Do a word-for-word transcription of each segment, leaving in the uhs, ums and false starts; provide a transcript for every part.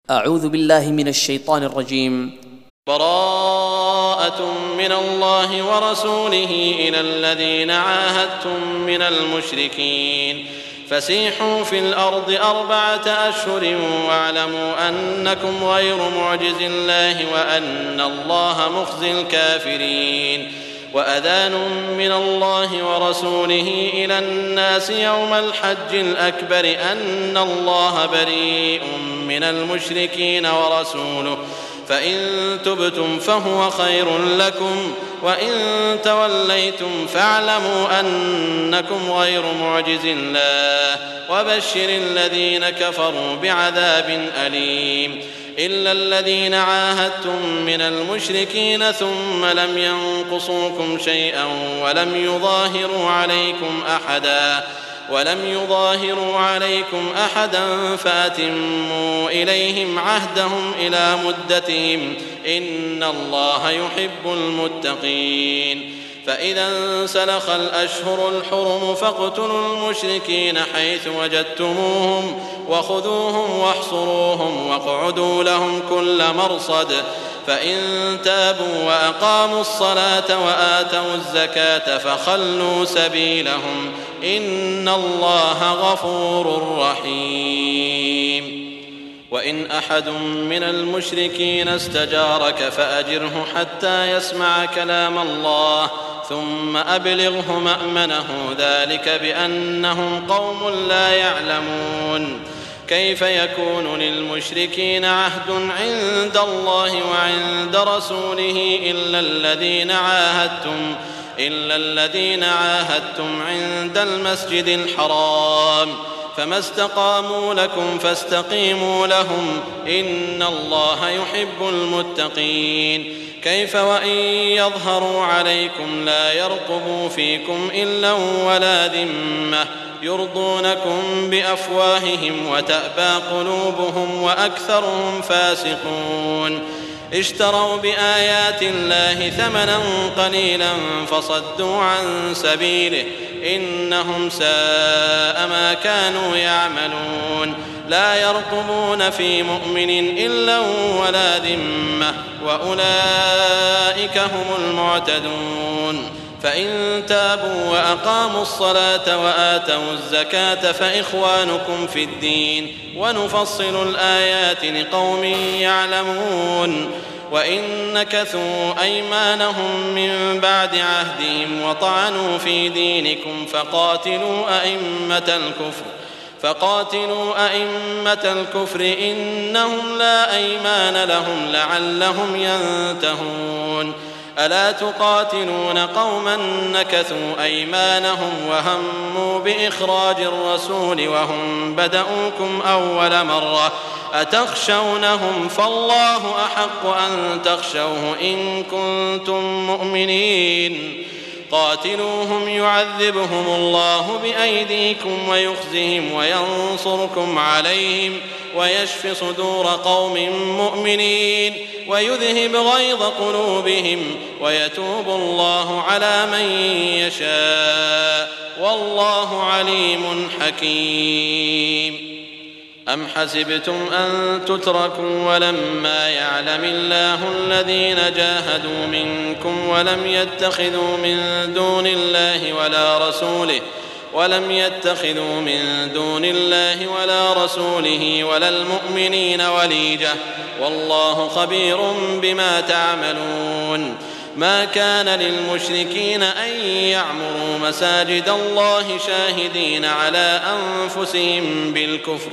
أعوذ بالله من الشيطان الرجيم. براءة من الله ورسوله إلى الذين عاهدتم من المشركين فسيحوا في الأرض أربعة أشهر واعلموا أنكم غير معجز الله وأن الله مخزي الكافرين. وأذان من الله ورسوله إلى الناس يوم الحج الأكبر أن الله بريء من المشركين ورسوله فإن تبتم فهو خير لكم وإن توليتم فاعلموا أنكم غير معجز الله وبشر الذين كفروا بعذاب أليم. إلا الذين عاهدتم من المشركين ثم لم ينقصوكم شيئا ولم يظاهروا عليكم أحدا ولم يظاهروا عليكم أحدا فأتموا إليهم عهدهم إلى مدتهم إن الله يحب المتقين. فإذا انسلخ الأشهر الحرم فاقتلوا المشركين حيث وجدتموهم وخذوهم واحصروهم واقعدوا لهم كل مرصد فإن تابوا وأقاموا الصلاة وآتوا الزكاة فخلوا سبيلهم إن الله غفور رحيم. وإن أحد من المشركين استجارك فأجره حتى يسمع كلام الله ثم أبلغه مأمنه ذلك بأنهم قوم لا يعلمون. كيف يكون للمشركين عهد عند الله وعند رسوله إلا الذين عاهدتم إلا الذين عاهدتم عند المسجد الحرام فما استقاموا لكم فاستقيموا لهم إن الله يحب المتقين. كيف وإن يظهروا عليكم لا يرقبوا فيكم إلا ولا ذمة يرضونكم بأفواههم وتأبى قلوبهم وأكثرهم فاسقون. اشتروا بآيات الله ثمنا قليلا فصدوا عن سبيله إنهم ساء ما كانوا يعملون. لا يرقبون في مؤمن إلا ولا ذمة وأولئك هم المعتدون. فإن تابوا وأقاموا الصلاة وآتوا الزكاة فإخوانكم في الدين ونفصل الآيات لقوم يعلمون. وإن نكثوا أيمانهم من بعد عهدهم وطعنوا في دينكم فقاتلوا أئمة الكفر فقاتلوا أئمة الكفر إنهم لا أيمان لهم لعلهم ينتهون. ألا تقاتلون قوما نكثوا أيمانهم وهموا بإخراج الرسول وهم بدؤوكم أول مرة أتخشونهم فالله أحق أن تخشوه إن كنتم مؤمنين. قاتلوهم يعذبهم الله بأيديكم ويخزهم وينصركم عليهم ويشف صدور قوم مؤمنين ويذهب غيظ قلوبهم ويتوب الله على من يشاء والله عليم حكيم. أم حسبتم أن تتركوا ولما يعلم الله الذين جاهدوا منكم ولم يتخذوا من دون الله ولا رسوله ولم يتخذوا من دون الله ولا رسوله ولا المؤمنين وليجة والله خبير بما تعملون. ما كان للمشركين أن يعمروا مساجد الله شاهدين على أنفسهم بالكفر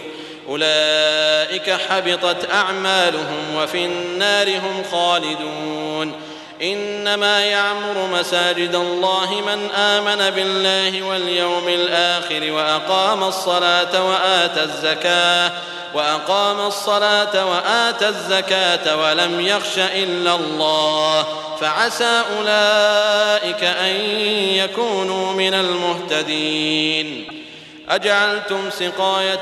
أولئك حبطت أعمالهم وفي النار هم خالدون. إنما يعمر مساجد الله من آمن بالله واليوم الآخر وأقام الصلاة وآتى الزكاة وأقام الصلاة وآتى الزكاة ولم يخش إلا الله فعسى أولئك أن يكونوا من المهتدين. أجعلتم سقاية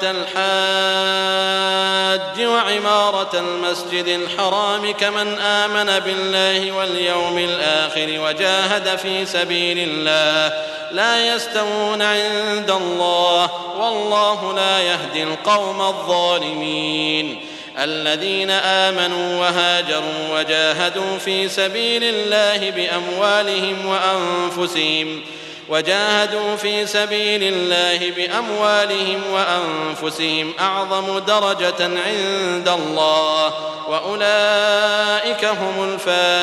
الحاج وعمارة المسجد الحرام كمن آمن بالله واليوم الآخر وجاهد في سبيل الله لا يستوون عند الله والله لا يهدي القوم الظالمين. الذين آمنوا وهاجروا وجاهدوا في سبيل الله بأموالهم وأنفسهم وجاهدوا في سبيل الله بأموالهم وأنفسهم أعظم درجة عند الله وأولئك هم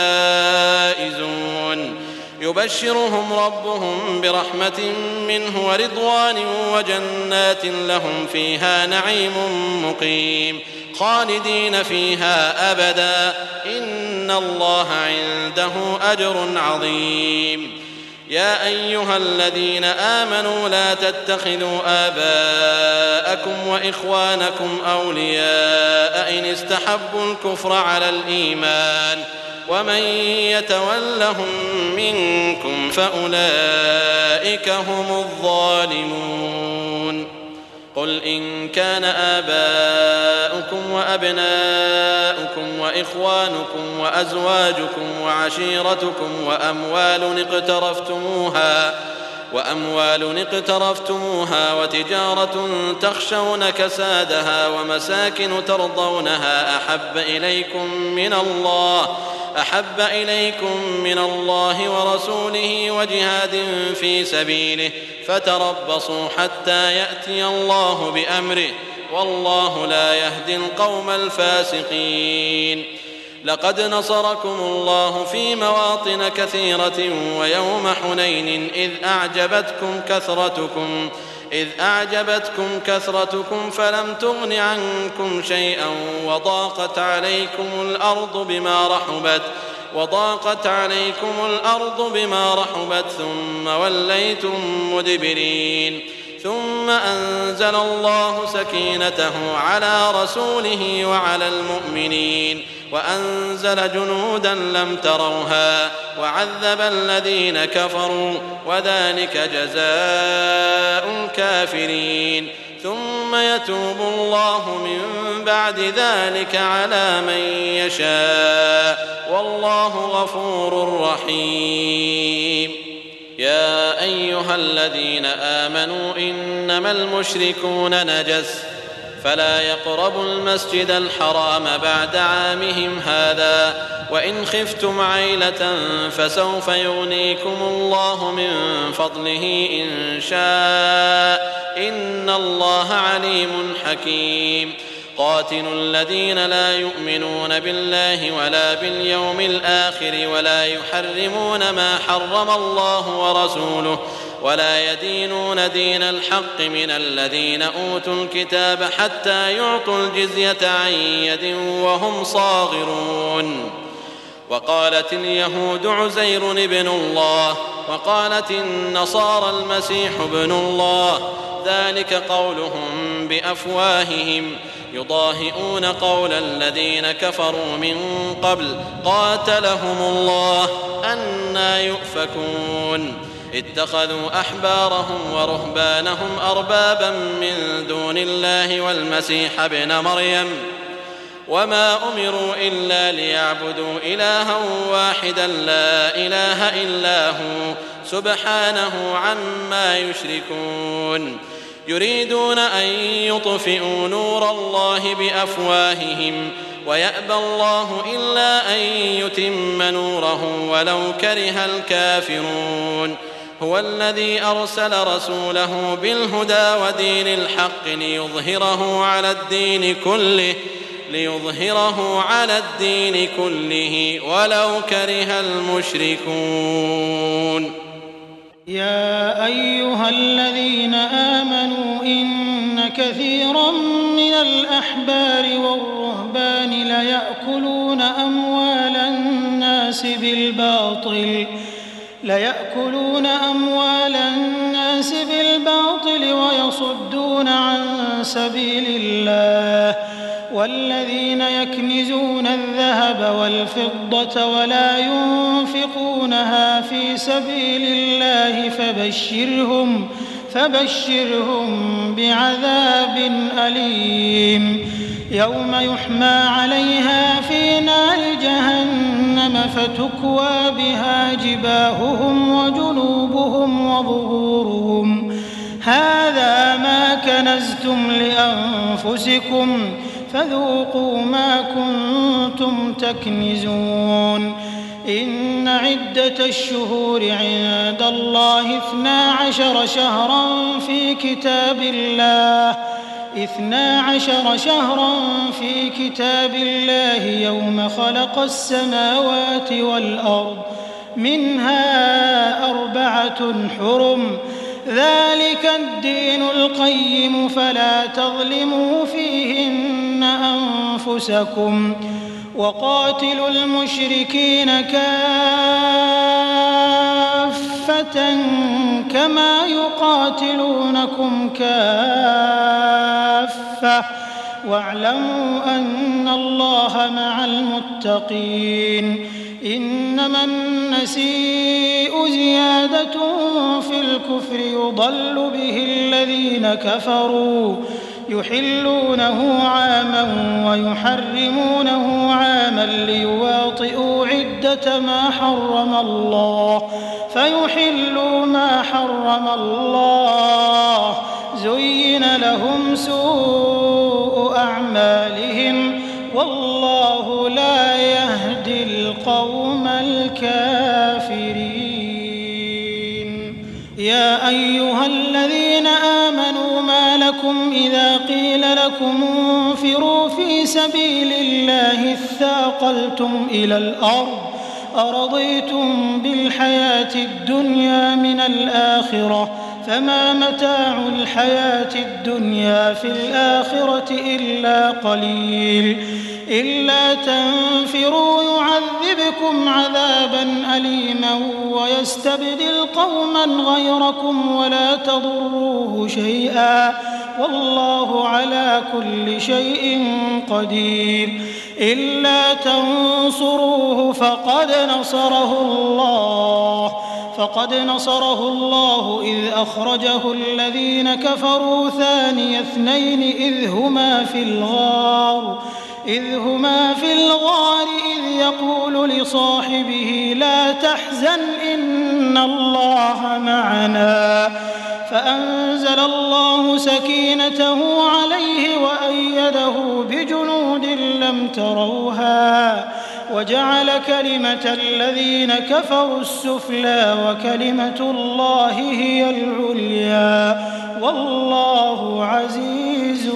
الفائزون. يبشرهم ربهم برحمة منه ورضوان وجنات لهم فيها نعيم مقيم خالدين فيها أبدا إن الله عنده أجر عظيم. يا أيها الذين آمنوا لا تتخذوا آباءكم وإخوانكم أولياء إن استحبوا الكفر على الإيمان ومن يتولهم منكم فأولئك هم الظالمون. قل إن كان آباؤكم وأبناؤكم وإخوانكم وأزواجكم وعشيرتكم وأموال اقترفتموها وأموال اقترفتموها وتجارة تخشون كسادها ومساكن ترضونها أحب إليكم من الله أحب إليكم من الله ورسوله وجهاد في سبيله فتربصوا حتى يأتي الله بأمره والله لا يهدي القوم الفاسقين. لقد نصركم الله في مواطن كثيرة ويوم حنين إذ أعجبتكم كثرتكم إذ أعجبتكم كثرتكم فلم تغن عنكم شيئا وضاقت عليكم الأرض بما رحبت وضاقت عليكم الأرض بما رحبت ثم وليتم مدبرين. ثم أنزل الله سكينته على رسوله وعلى المؤمنين وأنزل جنودا لم تروها وعذب الذين كفروا وذلك جزاء الكافرين. ثم يتوب الله من بعد ذلك على من يشاء والله غفور رحيم. يا أيها الذين آمنوا إنما المشركون نجس فلا يقربوا المسجد الحرام بعد عامهم هذا وإن خفتم عيلة فسوف يغنيكم الله من فضله إن شاء إن الله عليم حكيم. قاتلوا الذين لا يؤمنون بالله ولا باليوم الآخر ولا يحرمون ما حرم الله ورسوله ولا يدينون دين الحق من الذين أوتوا الكتاب حتى يعطوا الجزية عن يد وهم صاغرون. وقالت اليهود عزير ابن الله وقالت النصارى المسيح ابن الله ذلك قولهم بأفواههم يضاهئون قول الذين كفروا من قبل قاتلهم الله أنى يؤفكون. اتخذوا أحبارهم ورهبانهم أربابا من دون الله والمسيح ابن مريم وما أمروا إلا ليعبدوا إلها واحدا لا إله إلا هو سبحانه عما يشركون. يريدون أن يطفئوا نور الله بأفواههم ويأبى الله إلا أن يتم نوره ولو كره الكافرون. هو الذي أرسل رسوله بالهدى ودين الحق ليظهره على الدين كله ليظهره على الدين كله ولو كره المشركون. يا أيها الذين آمنوا إن كثيرا من الأحبار والرهبان ليأكلون أموال الناس بالباطل ليأكلون أموال الناس بالباطل ويصدون عن سبيل الله والذين يكنزون الذهب والفضة ولا ينفقونها في سبيل الله فبشرهم فبشرهم بعذاب أليم يوم يحمى عليها في نار جهنم فتكوى بها جباههم وجنوبهم وظهورهم هذا ما كنزتم لأنفسكم فذوقوا ما كنتم تكنزون. إن عدة الشهور عند الله اثنا عشر شهرا في كتاب الله اثنا عشر شهرا في كتاب الله يوم خلق السماوات والأرض منها أربعة حرم ذلك الدين القيم فلا تظلموا فيهن أنفسكم وقاتلوا المشركين كافة كما يقاتلونكم كافة واعلموا أن الله مع المتقين. إنما النسيء زيادة في الكفر يضل به الذين كفروا يحلونه عاما ويحرمونه عاما ليواطئوا عدة ما حرم الله فيحلوا ما حرم الله زين لهم سوء أعمالهم والله لا يهدي القوم الكافرين. يا أيها الذين آمنوا ما لكم إذا قيل لكم انفروا في سبيل الله اثاقلتم إلى الأرض أرضيتم بالحياة الدنيا من الآخرة فما متاع الحياة الدنيا في الآخرة إلا قليل. إلا تنفروا يعذبكم عذابا أليما ويستبدل قوما غيركم ولا تضروه شيئا والله على كل شيء قدير. إلا تنصروه فقد نصره الله فقد نصره الله إذ أخرجه الذين كفروا ثاني اثنين إذ هما في الغار إذ هما في الغار إذ يقول لصاحبه لا تحزن إن الله معنا فأنزل الله سكينته عليه وأيده بجنود لم تروها وجعل كلمة الذين كفروا السفلى وكلمة الله هي العليا والله عزيز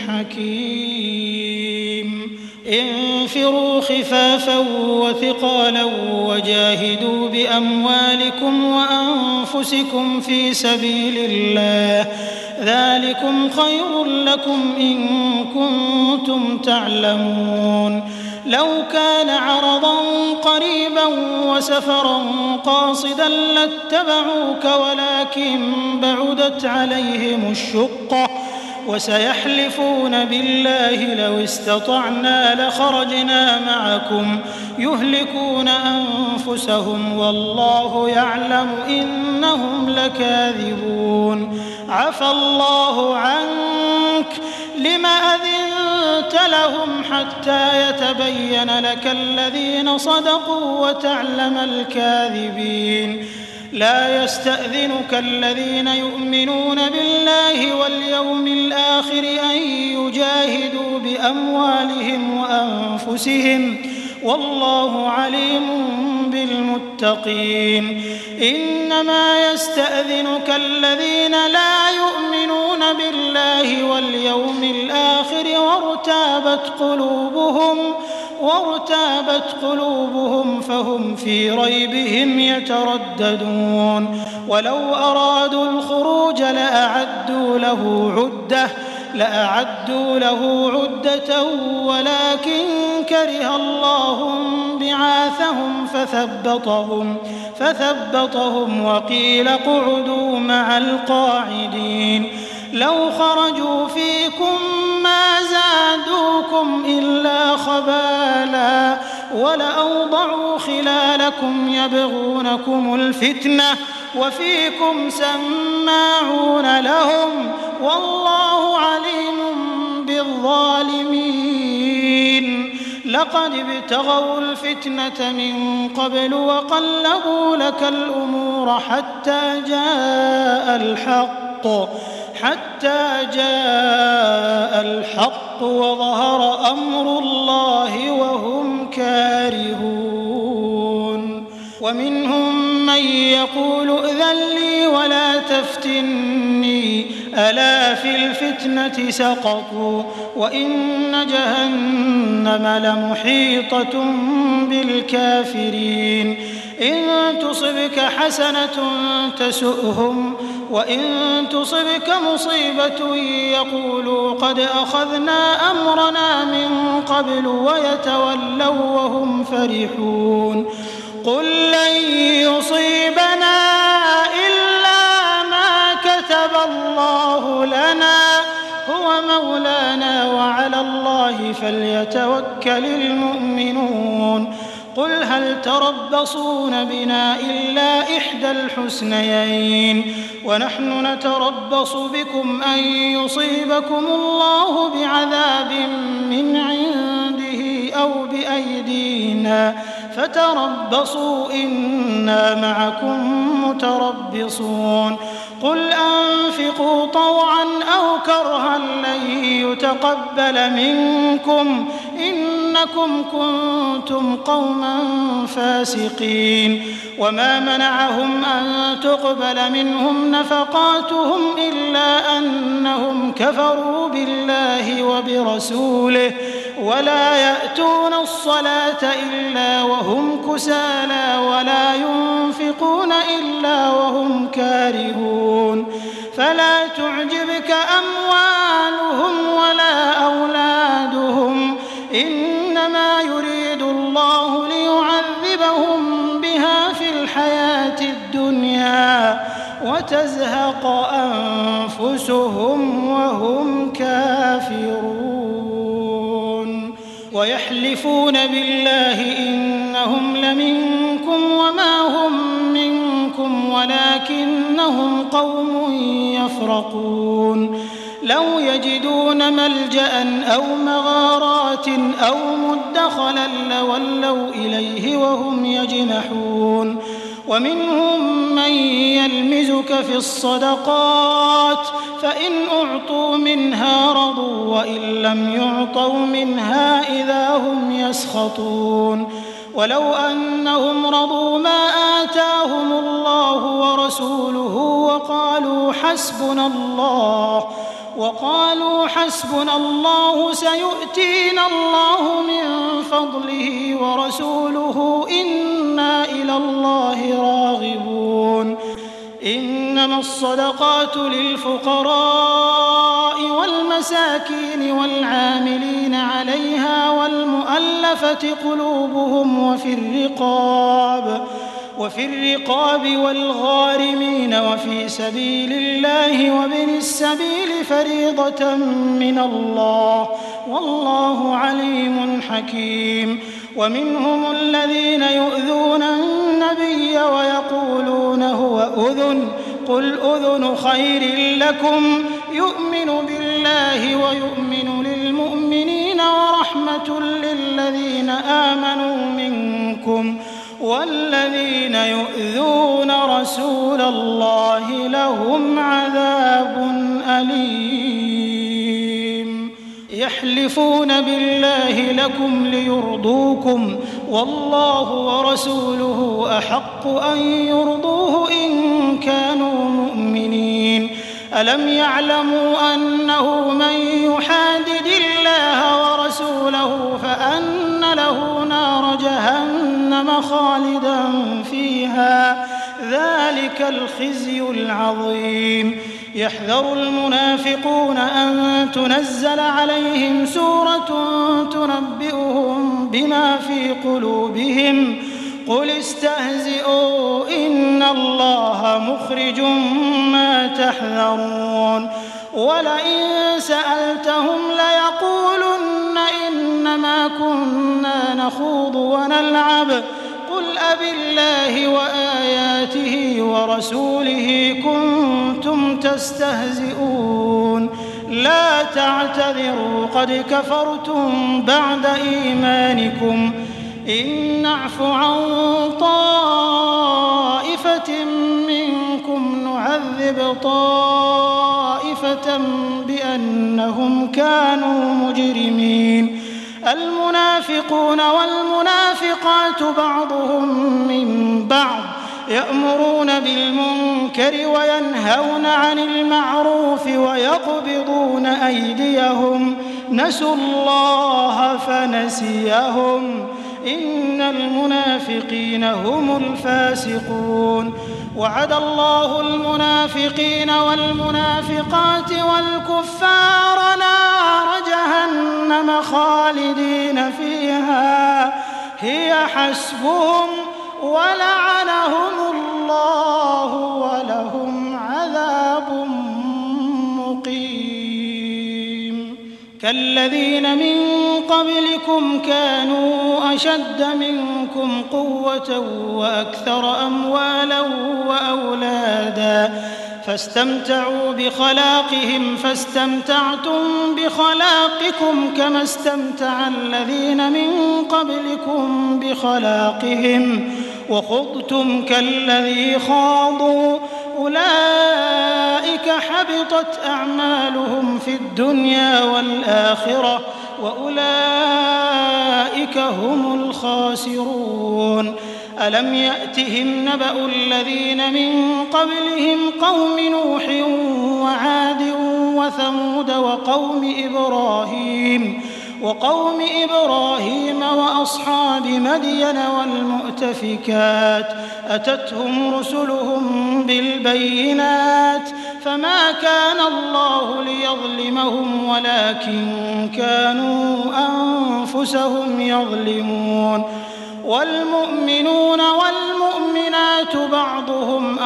حكيم. انفروا خفافا وثقالا وجاهدوا بأموالكم وأنفسكم في سبيل الله ذلكم خير لكم إن كنتم تعلمون. لو كان عرضا قريبا وسفرا قاصدا لاتبعوك ولكن بعدت عليهم الشقة وسيحلفون بالله لو استطعنا لخرجنا معكم يهلكون أنفسهم والله يعلم إنهم لكاذبون. عفى الله عنك لم أذنت لهم حتى يتبين لك الذين صدقوا وتعلم الكاذبين. لا يستأذنك الذين يؤمنون بالله واليوم الآخر أن يجاهدوا بأموالهم وأنفسهم والله عليم بالمتقين. إنما يستأذنك الذين لا يؤمنون بالله واليوم الآخر وارتابت قلوبهم وارتابت قلوبهم فهم في ريبهم يترددون. ولو أرادوا الخروج لأعدوا له عدة لأعدوا له عدة ولكن كره الله بعاثهم فثبطهم فثبطهم وقيل اقعدوا مع القاعدين. لو خرجوا فيكم ما زادوكم إلا خبالا ولأوضعوا خلالكم يبغونكم الفتنة وفيكم سماعون لهم والله عليم بالظالمين. لقد ابتغوا الفتنة من قبل وقلبوا لك الأمور حتى جاء الحق حتى جاء الحق الحق وظهر أمر الله وهم كارهون ومنهم من يقول ائذن لي ولا تفتني ألا في الفتنة سقطوا وإن جهنم لمحيطة بالكافرين إن تصبك حسنة تسؤهم وإن تصبك مصيبة يقولوا قد أخذنا أمرنا من قبل ويتولوا وهم فرحون قل لن يصيبنا إلا ما كتب الله لنا هو مولانا وعلى الله فليتوكل المؤمنون قل هل تربصون بنا إلا إحدى الحسنيين ونحن نتربص بكم أن يصيبكم الله بعذاب من عنده أو بأيدينا فتربصوا إنا معكم متربصون قل أنفقوا طوعا أو كرها لن يتقبل منكم إنكم كنتم قوما فاسقين وما منعهم أن تقبل منهم نفقاتهم إلا أنهم كفروا بالله وبرسوله ولا يأتون الصلاة إلا وهم كسالى ولا ينفقون إلا وهم كارهون فلا تعجبك أموالهم ولا أولادهم إنما يريد الله ليعذبهم بها في الحياة الدنيا وتزهق أنفسهم وهم كافرون ويحلفون بالله إنهم لمنكم وما هم منكم ولكنهم قوم يفرقون لو يجدون ملجأ أو مغارات أو مدخلا لولوا إليه وهم يجمحون ومنهم من يلمزك في الصدقات فإن أعطوا منها رضوا وإن لم يعطوا منها إذا هم يسخطون ولو أنهم رضوا ما آتاهم الله ورسوله وقالوا حسبنا الله وقالوا حسبنا الله سيؤتينا الله من فضله ورسوله إنا إلى الله راغبون إنما الصدقات للفقراء والمساكين والعاملين عليها والمؤلفة قلوبهم وفي الرقاب وفي الرقاب والغارمين وفي سبيل الله وابن السبيل فريضة من الله والله عليم حكيم ومنهم الذين يؤذون النبي ويقولون هو أذن قل أذن خير لكم يؤمن بالله ويؤمن للمؤمنين ورحمة للذين آمنوا منكم والذين يؤذون رسول الله لهم عذاب أليم يحلفون بالله لكم ليرضوكم والله ورسوله أحق أن يرضوه إن كانوا مؤمنين ألم يعلموا أنه من يحادد الله ورسوله فأن له نار جهنم خالدا فيها ذلك الخزي العظيم يحذر المنافقون أن تنزل عليهم سورة تنبئهم بما في قلوبهم قل استهزئوا إن الله مخرج ما تحذرون ولئن سألتهم ليقولن إنما كنا نخوض ونلعب قل أبالله وآياته ورسوله كنتم تستهزئون لا تعتذروا قد كفرتم بعد إيمانكم إن نعف عن طائفة منكم نعذب طائفة بغتة بأنهم كانوا مجرمين. المنافقون والمنافقات بعضهم من بعض يأمرون بالمنكر وينهون عن المعروف ويقبضون أيديهم نسوا الله فنسيهم إن المنافقين هم الفاسقون. وعد الله المنافقين والمنافقات والكفار نار جهنم خالدين فيها هي حسبهم ولعنهم الله ولهم عذاب مقيم. كالذين من قبلكم كانوا أشد منكم قوة وأكثر أموالا وأولادا فاستمتعوا بخلاقهم فاستمتعتم بخلاقكم كما استمتع الذين من قبلكم بخلاقهم وخضتم كالذي خاضوا أولئك حبطت أعمالهم في الدنيا والآخرة وأولئك هم الخاسرون. ألم يأتهم نبأ الذين من قبلهم قوم نوح وعاد وثمود وقوم إبراهيم وقوم إبراهيم وأصحاب مدين والمؤتفكات أتتهم رسلهم بالبينات فما كان الله ليظلمهم ولكن كانوا أنفسهم يظلمون. والمؤمنون والمؤمنات بعضهم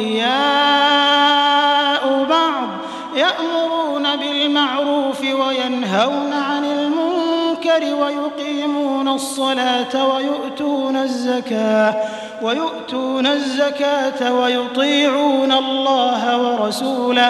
أولياء بعض يأمرون بالمعروف وينهون عن المنكر ويقيمون الصلاة ويؤتون الزكاة ويؤتون الزكاة ويطيعون الله ورسوله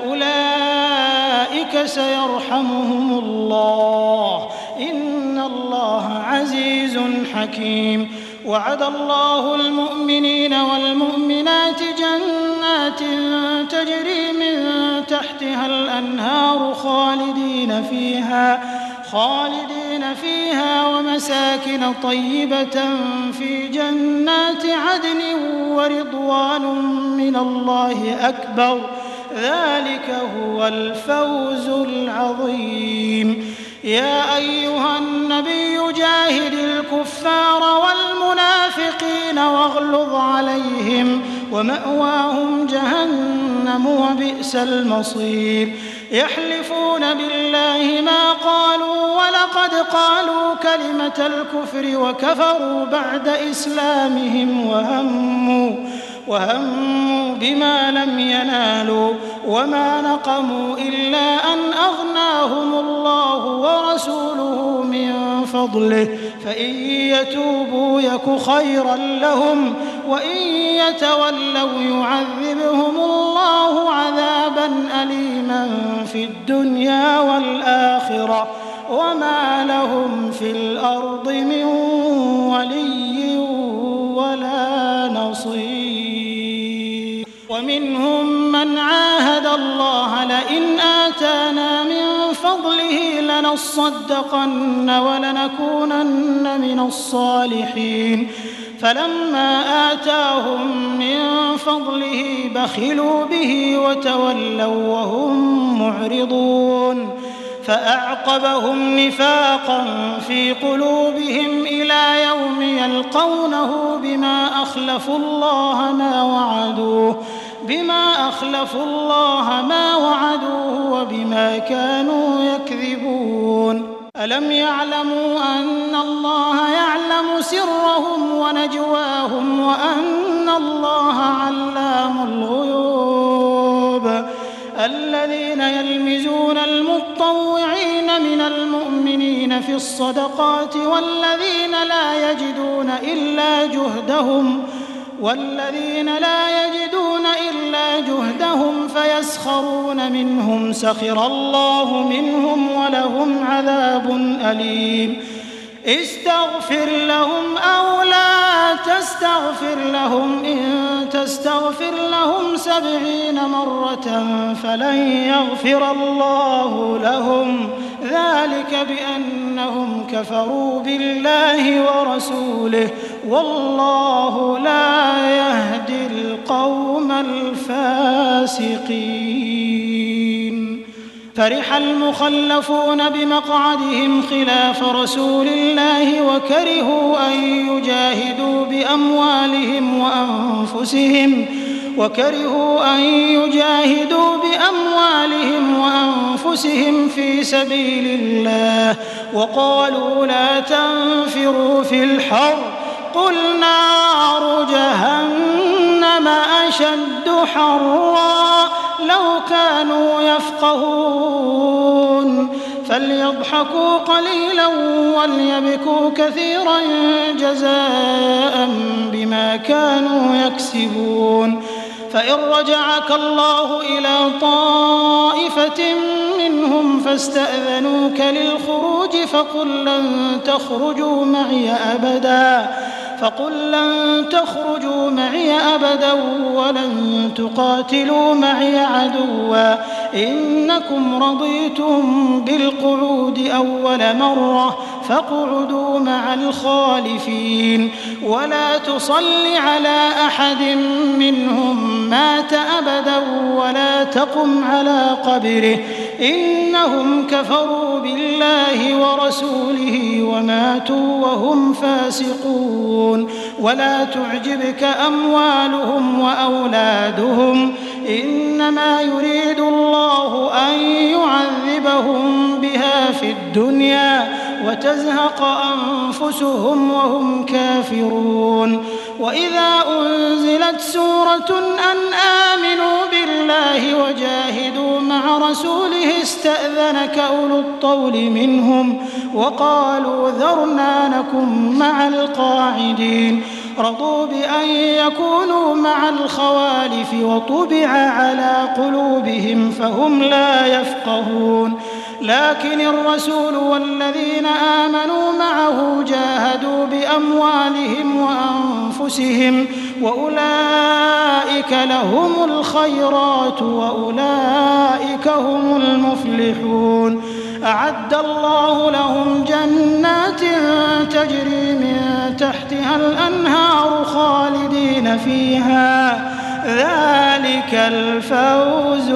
أولئك سيرحمهم الله إن الله عزيز حكيم. وعد الله المؤمنين والمؤمنات جنات تجري من تحتها الأنهار خالدين فيها خالدين فيها ومساكن طيبة في جنات عدن ورضوان من الله أكبر ذلك هو الفوز العظيم. يا أيها النبي جاهد الكفار والمنافقين واغلظ عليهم ومأواهم جهنم وبئس المصير. يحلفون بالله ما قالوا ولقد قالوا كلمة الكفر وكفروا بعد إسلامهم وهموا وهموا بما لم ينالوا وما نقموا إلا أن أغناهم الله ورسوله من فضله فإن يتوبوا يك خيرا لهم وإن يتولوا يعذبهم الله عذابا أليما في الدنيا والآخرة وما لهم في الأرض من ولي ولا نصير. ومنهم من عاهد الله لئن آتانا من فضله لنصدقن ولنكونن من الصالحين فلما آتاهم من فضله بخلوا به وتولوا وهم معرضون فأعقبهم نفاقا في قلوبهم إلى يوم يلقونه بما أخلفوا الله ما وعدوه بما أخلفوا الله ما وعدوه وبما كانوا يكذبون. ألم يعلموا أن الله يعلم سرهم ونجواهم وأن الله علام الغيوب. الذين يلمزون المطوعين من المؤمنين في الصدقات والذين لا يجدون إلا جهدهم والذين لا يجدون إلا جهدهم فيسخرون منهم سخر الله منهم ولهم عذاب أليم. استغفر لهم أو لا تستغفر لهم إن تستغفر لهم سبعين مرة فلن يغفر الله لهم ذلك بأنهم كفروا بالله ورسوله والله لا يهدي القوم الفاسقين. فرح المخلفون بمقعدهم خلاف رسول الله وكرهوا أن يجاهدوا بأموالهم وأنفسهم وكرهوا أن يجاهدوا بأموالهم وأنفسهم في سبيل الله وقالوا لا تنفروا في الحر قل نار جهنم أشد حرا لو كانوا يفقهون فليضحكوا قليلا وليبكوا كثيرا جزاء بما كانوا يكسبون. فإن رجعك الله إلى طائفة منهم فاستأذنوك للخروج فقل لن تخرجوا معي أبدا فقل لن تخرجوا معي أبدا ولن تقاتلوا معي عدوا إنكم رضيتم بالقعود أول مرة فاقعدوا مع الخالفين ولا تصل على أحد منهم مات أبدا ولا تقم على قبره إنهم كفروا بالله ورسوله وماتوا وهم فاسقون. ولا تعجبك أموالهم وأولادهم إنما يريد الله أن يعذبهم بها في الدنيا وتزهق أنفسهم وهم كافرون. وإذا أنزلت سورة أن آمنوا بالله وجاهدوا مع رسوله استأذنك أولو الطول منهم وقالوا ذرنا نكن مع القاعدين رضوا بأن يكونوا مع الخوالف وطبع على قلوبهم فهم لا يفقهون. لكن الرسول والذين آمنوا معه جاهدوا بأموالهم وأنفسهم وأولئك لهم الخيرات وأولئك هم المفلحون. أعد الله لهم جنات تجري من تحتها الأنهار خالدين فيها ذلك الفوز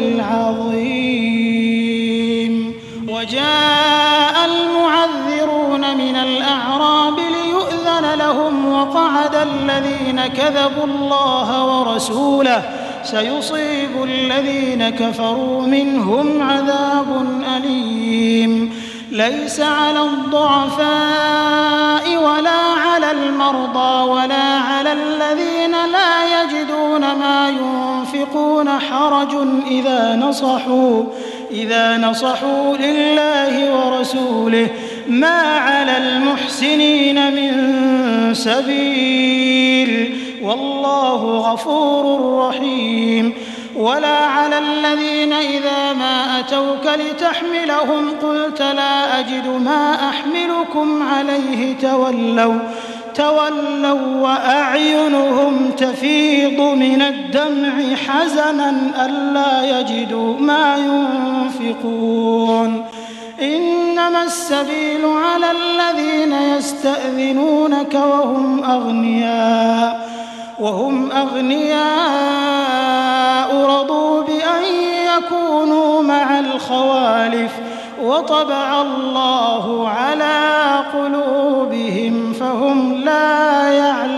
العظيم. وجاء المعذرون من الأعراب ليؤذن لهم وقعد الذين كذبوا الله ورسوله سيصيب الذين كفروا منهم عذاب أليم. ليس على الضعفاء ولا على المرضى ولا على الذين لا يجدون ما ينفقون حرج إذا نصحوا إذا نصحوا لله ورسوله ما على المحسنين من سبيل والله غفور رحيم. ولا على الذين إذا ما أتوك لتحملهم قلت لا أجد ما أحملكم عليه تولوا تولوا وأعينهم تفيض من الدمع حزنا ألا يجدوا ما ينفقون. إنما السبيل على الذين يستأذنونك وهم أغنياء وهم أغنياء رضوا بأن يكونوا مع الخوالف وطبع الله على قلوبهم فهم لا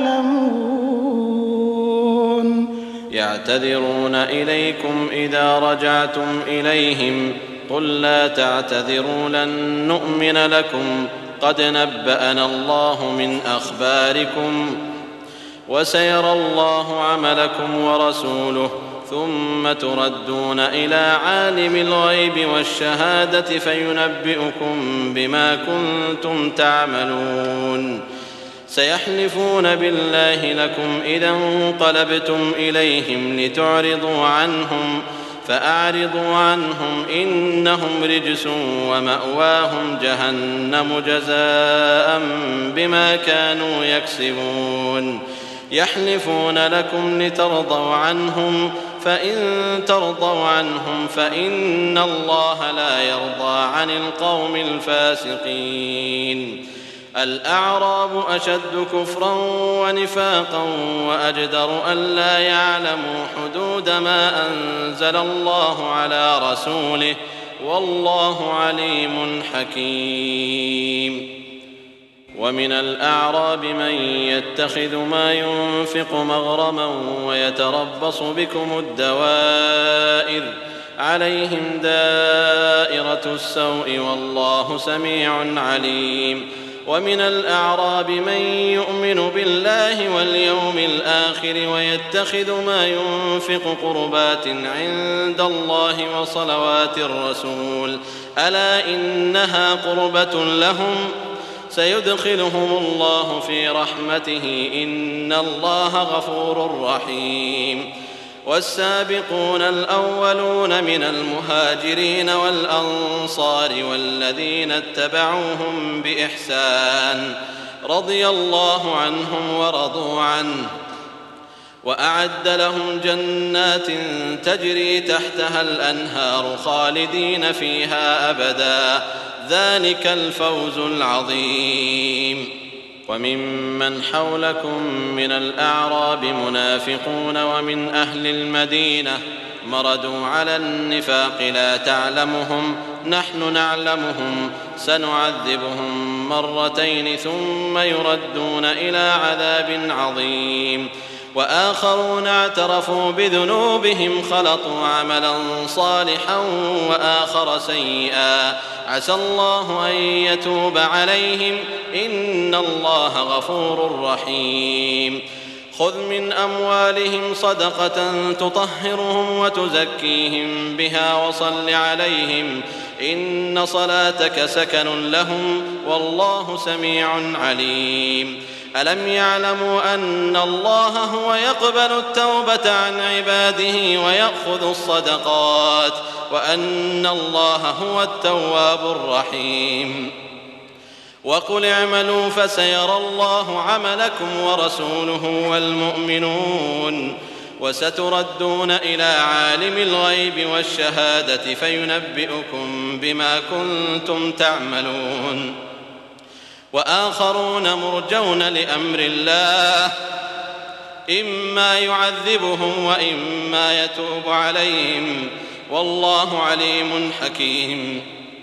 يعلمون. يعتذرون إليكم إذا رجعتم إليهم قل لا تعتذروا لن نؤمن لكم قد نبأنا الله من أخباركم وسيرى الله عملكم ورسوله ثم تردون إلى عالم الغيب والشهادة فينبئكم بما كنتم تعملون. سيحلفون بالله لكم إذا انقلبتم إليهم لتعرضوا عنهم فأعرضوا عنهم إنهم رجس ومأواهم جهنم جزاء بما كانوا يكسبون يحلفون لكم لترضوا عنهم فإن ترضوا عنهم فإن الله لا يرضى عن القوم الفاسقين. الأعراب أشد كفرا ونفاقا وأجدر ألا يعلموا حدود ما أنزل الله على رسوله والله عليم حكيم. ومن الأعراب من يتخذ ما ينفق مغرما ويتربص بكم الدوائر عليهم دائرة السوء والله سميع عليم. ومن الأعراب من يؤمن بالله واليوم الآخر ويتخذ ما ينفق قربات عند الله وصلوات الرسول ألا إنها قربة لهم سيدخلهم الله في رحمته إن الله غفور رحيم. والسابقون الأولون من المهاجرين والأنصار والذين اتبعوهم بإحسان رضي الله عنهم ورضوا عنه وأعد لهم جنات تجري تحتها الأنهار خالدين فيها أبدا ذلك الفوز العظيم. وممن حولكم من الأعراب منافقون ومن أهل المدينة مردوا على النفاق لا تعلمهم نحن نعلمهم سنعذبهم مرتين ثم يردون إلى عذاب عظيم. وآخرون اعترفوا بذنوبهم خلطوا عملا صالحا وآخر سيئا عسى الله أن يتوب عليهم إن الله غفور رحيم. خذ من أموالهم صدقة تطهرهم وتزكيهم بها وصل عليهم إن صلاتك سكن لهم والله سميع عليم. ألم يعلموا أن الله هو يقبل التوبة عن عباده ويأخذ الصدقات وأن الله هو التواب الرحيم. وقل اعملوا فسيرى الله عملكم ورسوله والمؤمنون وستردون إلى عالم الغيب والشهادة فينبئكم بما كنتم تعملون. وآخرون مرجون لأمر الله إما يعذبهم وإما يتوب عليهم والله عليم حكيم.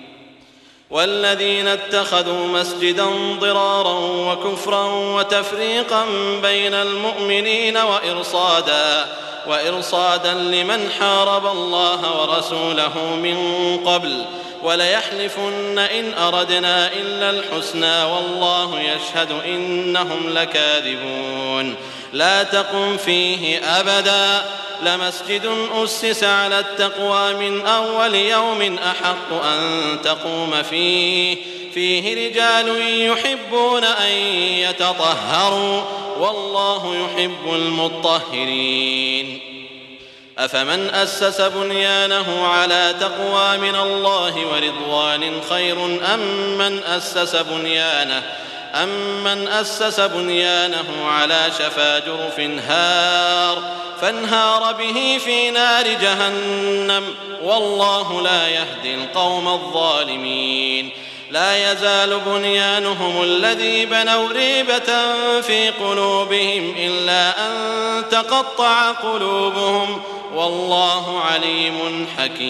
والذين اتخذوا مسجدا ضرارا وكفرا وتفريقا بين المؤمنين وإرصادا وإرصادا لمن حارب الله ورسوله من قبل وليحلفن إن أردنا إلا الحسنى والله يشهد إنهم لكاذبون. لا تقم فيه أبدا لمسجد أسس على التقوى من أول يوم أحق أن تقوم فيه فيه رجال يحبون أن يتطهروا والله يحب المطهرين. أفمن أسس بنيانه على تقوى من الله ورضوان خير أم من أسس بنيانه أمن أسس بنيانه على شفا جرف هار فانهار به في نار جهنم والله لا يهدي القوم الظالمين. لا يزال بنيانهم الذي بنوا ريبة في قلوبهم إلا أن تقطع قلوبهم والله عليم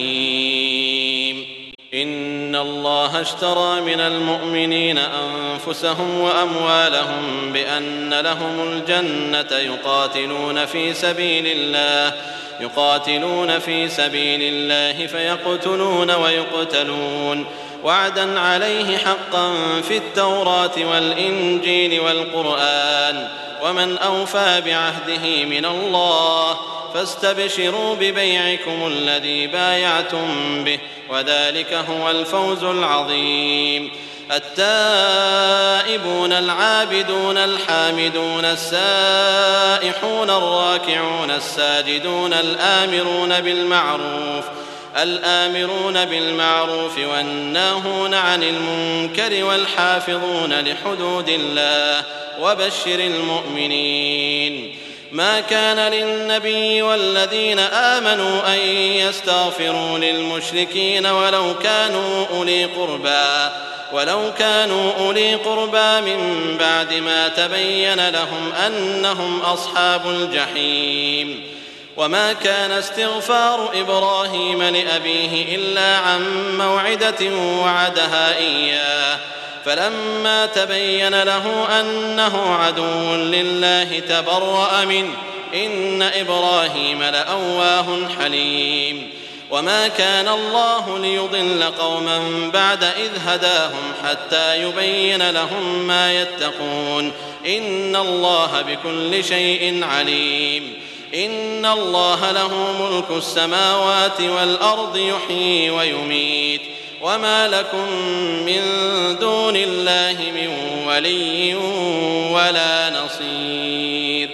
حكيم. إن الله اشترى من المؤمنين أنفسهم وأموالهم بأن لهم الجنة يقاتلون في سبيل الله يقاتلون في سبيل الله فيقتلون ويقتلون وعدا عليه حقا في التوراة والإنجيل والقرآن ومن أوفى بعهده من الله فاستبشروا ببيعكم الذي بايعتم به وذلك هو الفوز العظيم. التائبون العابدون الحامدون السائحون الراكعون الساجدون الآمرون بالمعروف الآمرون بالمعروف والناهون عن المنكر والحافظون لحدود الله وبشر المؤمنين. ما كان للنبي والذين آمنوا أن يستغفروا للمشركين ولو كانوا أولي قربى ولو كانوا أولي قربى من بعد ما تبين لهم أنهم أصحاب الجحيم. وما كان استغفار إبراهيم لأبيه إلا عن موعدة وعدها إياه فلما تبين له أنه عدو لله تبرأ منه إن إبراهيم لأواه حليم. وما كان الله ليضل قوما بعد إذ هداهم حتى يبين لهم ما يتقون إن الله بكل شيء عليم. إن الله له ملك السماوات والأرض يحيي ويميت وما لكم من دون الله من ولي ولا نصير.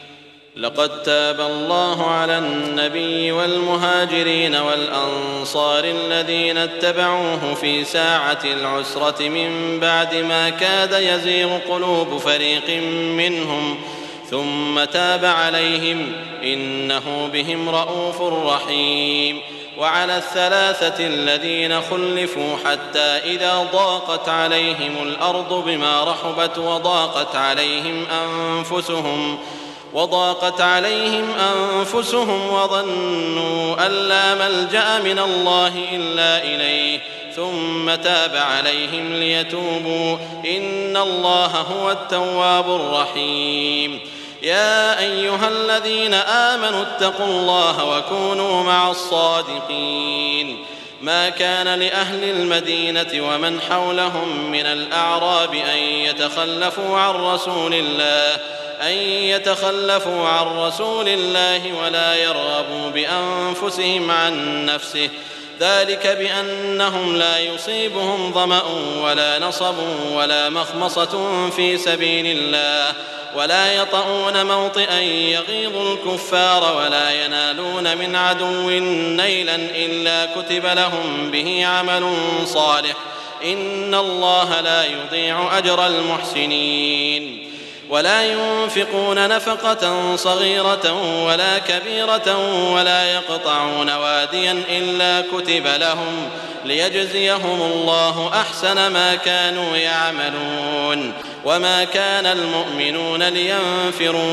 لقد تاب الله على النبي والمهاجرين والأنصار الذين اتبعوه في ساعة العسرة من بعد ما كاد يزيغ قلوب فريق منهم ثم تاب عليهم إنه بهم رءوف رحيم. وعلى الثلاثة الذين خلفوا حتى إذا ضاقت عليهم الأرض بما رحبت وضاقت عليهم أنفسهم وضاقت عليهم أنفسهم وظنوا أن لا ملجأ من الله إلا إليه ثم تاب عليهم ليتوبوا إن الله هو التواب الرحيم. يا أيها الذين آمنوا اتقوا الله وكونوا مع الصادقين. ما كان لأهل المدينة ومن حولهم من الأعراب أن يتخلفوا عن رسول الله أن يتخلفوا عن رسول الله ولا يرغبوا بأنفسهم عن نفسه ذلك بأنهم لا يصيبهم ظمأ ولا نصب ولا مخمصة في سبيل الله ولا يطؤون موطئا يغيظ الكفار ولا ينالون من عدو نيلا إلا كتب لهم به عمل صالح إن الله لا يضيع أجر المحسنين. ولا ينفقون نفقة صغيرة ولا كبيرة ولا يقطعون واديا إلا كتب لهم ليجزيهم الله أحسن ما كانوا يعملون. وما كان المؤمنون لينفروا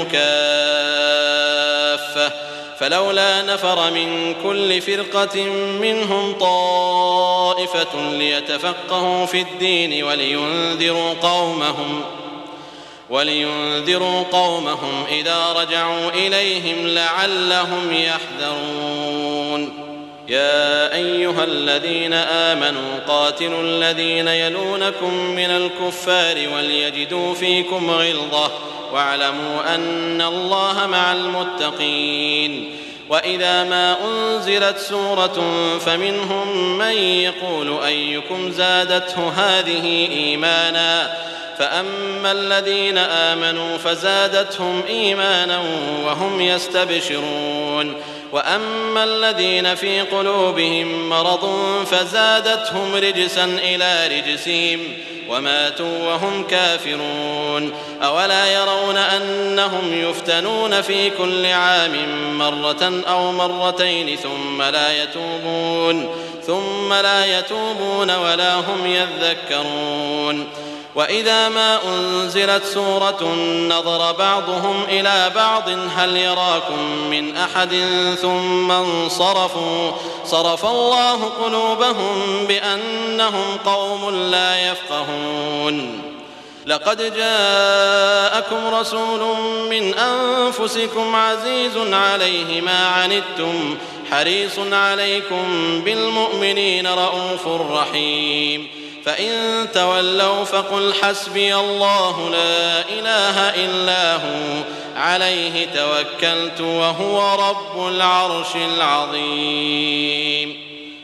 كافة فلولا نفر من كل فرقة منهم طائفة ليتفقهوا في الدين ولينذروا قومهم ولينذروا قومهم إذا رجعوا إليهم لعلهم يحذرون. يا أيها الذين آمنوا قاتلوا الذين يلونكم من الكفار وليجدوا فيكم غلظة واعلموا أن الله مع المتقين. وإذا ما أنزلت سورة فمنهم من يقول أيكم زادته هذه إيمانا فأما الذين آمنوا فزادتهم إيمانا وهم يستبشرون وأما الذين في قلوبهم مرض فزادتهم رجسا إلى رجسهم وماتوا وهم كافرون. أولا يرون أنهم يفتنون في كل عام مرة أو مرتين ثم لا يتوبون ثم لا يتوبون ولا هم يذكرون. وإذا ما أنزلت سورة نظر بعضهم إلى بعض هل يراكم من أحد ثم انصرفوا صرف الله قلوبهم بأنهم قوم لا يفقهون. لقد جاءكم رسول من أنفسكم عزيز عليه ما عنتم حريص عليكم بالمؤمنين رؤوف رحيم. فإن تولوا فقل حسبي الله لا إله إلا هو عليه توكلت وهو رب العرش العظيم.